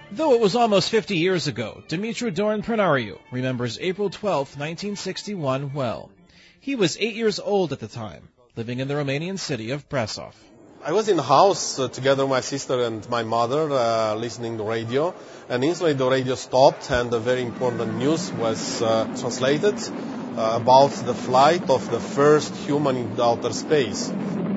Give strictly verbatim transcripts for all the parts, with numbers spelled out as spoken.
Though it was almost fifty years ago, Dumitru Dorin Pranariu remembers April twelfth, nineteen sixty-one well. He was eight years old at the time, living in the Romanian city of Brasov. I was in the house uh, together with my sister and my mother, uh, listening to the radio, and instantly the radio stopped and a very important news was uh, translated uh, about the flight of the first human into outer space.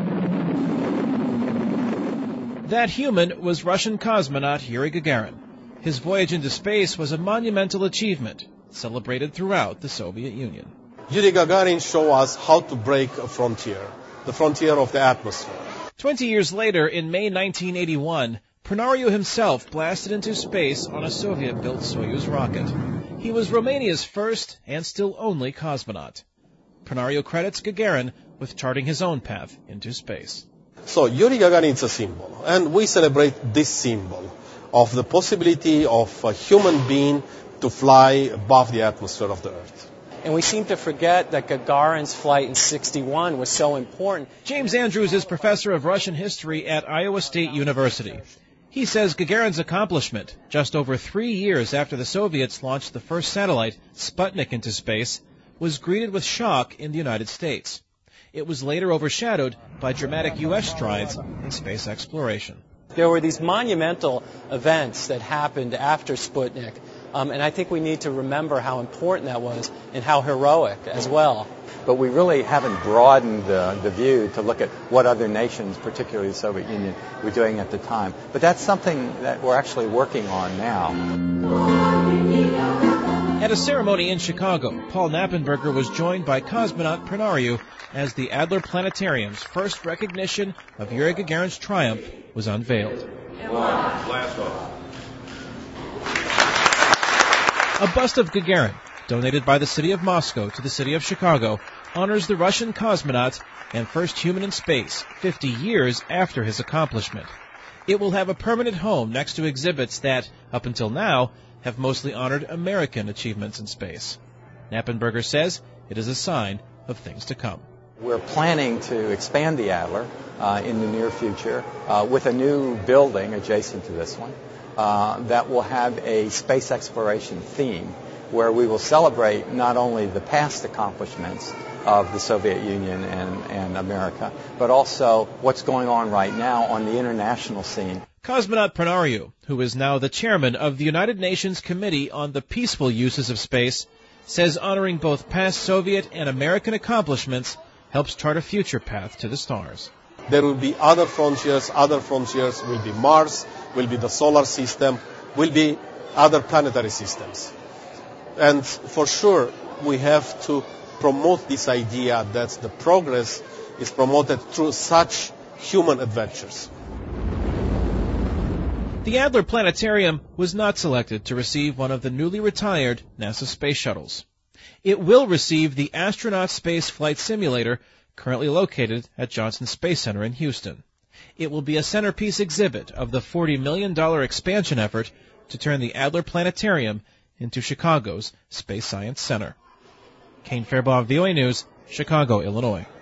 That human was Russian cosmonaut Yuri Gagarin. His voyage into space was a monumental achievement, celebrated throughout the Soviet Union. Yuri Gagarin showed us how to break a frontier, the frontier of the atmosphere. Twenty years later, in May nineteen eighty-one, Pranariu himself blasted into space on a Soviet-built Soyuz rocket. He was Romania's first and still only cosmonaut. Pranariu credits Gagarin with charting his own path into space. So Yuri Gagarin is a symbol, and we celebrate this symbol of the possibility of a human being to fly above the atmosphere of the Earth. And we seem to forget that Gagarin's flight in sixty-one was so important. James Andrews is professor of Russian history at Iowa State University. He says Gagarin's accomplishment, just over three years after the Soviets launched the first satellite, Sputnik, into space, was greeted with shock in the United States. It was later overshadowed by dramatic U S strides in space exploration. There were these monumental events that happened after Sputnik, um, and I think we need to remember how important that was and how heroic as well. But we really haven't broadened the, the view to look at what other nations, particularly the Soviet Union, were doing at the time. But that's something that we're actually working on now. At a ceremony in Chicago, Paul Knappenberger was joined by cosmonaut Pranariu as the Adler Planetarium's first recognition of Yuri Gagarin's triumph was unveiled. A bust of Gagarin, donated by the city of Moscow to the city of Chicago, honors the Russian cosmonaut and first human in space fifty years after his accomplishment. It will have a permanent home next to exhibits that, up until now, have mostly honored American achievements in space. Knappenberger says it is a sign of things to come. We're planning to expand the Adler uh, in the near future uh, with a new building adjacent to this one uh, that will have a space exploration theme where we will celebrate not only the past accomplishments of the Soviet Union and, and America, but also what's going on right now on the international scene. Cosmonaut Pranariu, who is now the chairman of the United Nations Committee on the Peaceful Uses of Space, says honoring both past Soviet and American accomplishments helps chart a future path to the stars. There will be other frontiers, other frontiers will be Mars, will be the solar system, will be other planetary systems. And for sure, we have to promote this idea that the progress is promoted through such human adventures. The Adler Planetarium was not selected to receive one of the newly retired NASA space shuttles. It will receive the Astronaut Space Flight Simulator, currently located at Johnson Space Center in Houston. It will be a centerpiece exhibit of the forty million dollars expansion effort to turn the Adler Planetarium into Chicago's Space Science Center. Kane Fairbaugh, V O A News, Chicago, Illinois.